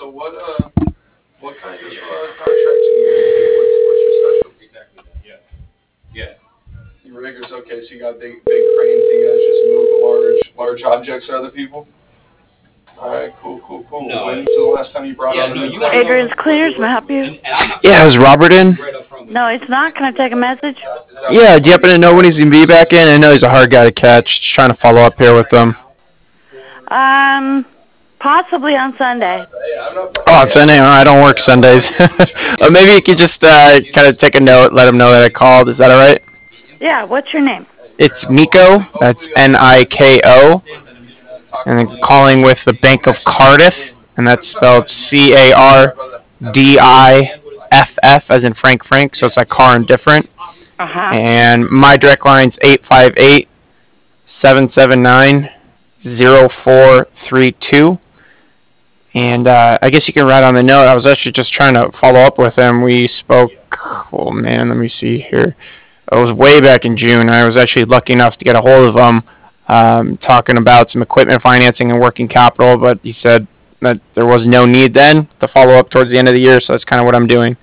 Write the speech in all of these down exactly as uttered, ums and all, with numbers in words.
So what uh what kind of uh, contracting do you do? What's what's your specialty? Exactly that. Yeah. Yeah. You riggers, okay, so you got big big cranes, you guys just move large large objects for other people? Alright, cool, cool, cool. No. When was the last time you brought Yeah, on a no, new you gotta crane? go Adrian's with Cleaners, the may I help you? and, and I'm not Yeah, is Robert in? right up front with No, you. it's not. Can I take a message? Is that Yeah, what do you happen to know when he's going to be back in? I know he's a hard guy to catch. Just trying to follow up here with him. Um, possibly on Sunday. Yeah, I'm not Oh, it's Sunday? Oh, I don't work Sundays. uh, maybe you could just uh, kind of take a note, let him know that I called. Is that all right? Yeah, what's your name? It's Miko. That's N I K O. And then calling with the Bank of Cardiff. And that's spelled C A R D I F F, as in Frank Frank. So it's like car and different. Uh-huh. And my direct line's eight five eight, seven seven nine, zero four three two. And uh, I guess you can write on the note. I was actually just trying to follow up with him. We spoke, oh man, let me see here. It was way back in June. I was actually lucky enough to get a hold of him, um, talking about some equipment financing and working capital. But he said that there was no need then to follow up towards the end of the year. So that's kind of what I'm doing.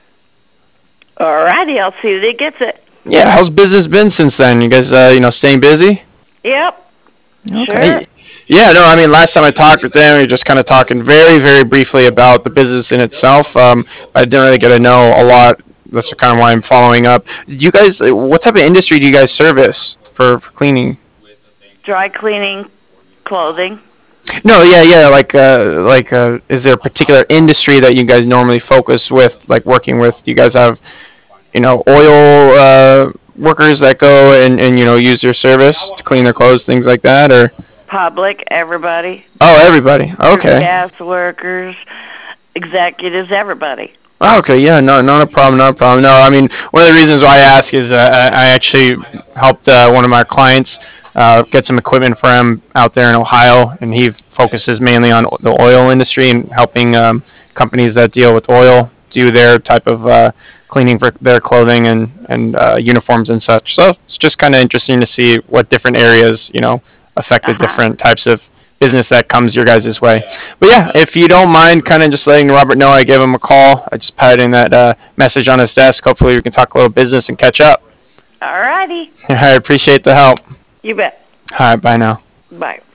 Alrighty, I'll see that he gets it. Yeah, how's business been since then? You guys, uh, you know, staying busy? Yep. Okay. Sure. Yeah, no, I mean, last time I talked with them, we were just kind of talking very, very briefly about the business in itself. Um, I didn't really get to know a lot. That's kind of why I'm following up. Do you guys, what type of industry do you guys service for, for cleaning? Dry cleaning, clothing. No, yeah, yeah, like, uh, like, uh, is there a particular industry that you guys normally focus with, like working with? Do you guys have, you know, oil uh, workers that go and, and, you know, use your service to clean their clothes, things like that, or? Public, everybody. Oh, everybody. Okay. Gas workers, executives, everybody. Oh, okay, yeah, no, not a problem, not a problem. No, I mean, one of the reasons why I ask is uh, I I actually helped uh, one of my clients uh, get some equipment for him out there in Ohio, and he focuses mainly on the oil industry and helping um, companies that deal with oil do their type of uh, cleaning for their clothing and, and uh, uniforms and such. So it's just kind of interesting to see what different areas, you know, affect the Uh-huh. different types of business that comes your guys' way. But yeah, if you don't mind kind of just letting Robert know I gave him a call, I just patted in that uh, message on his desk. Hopefully we can talk a little business and catch up. Alrighty. I appreciate the help. You bet. All right, bye now. Bye.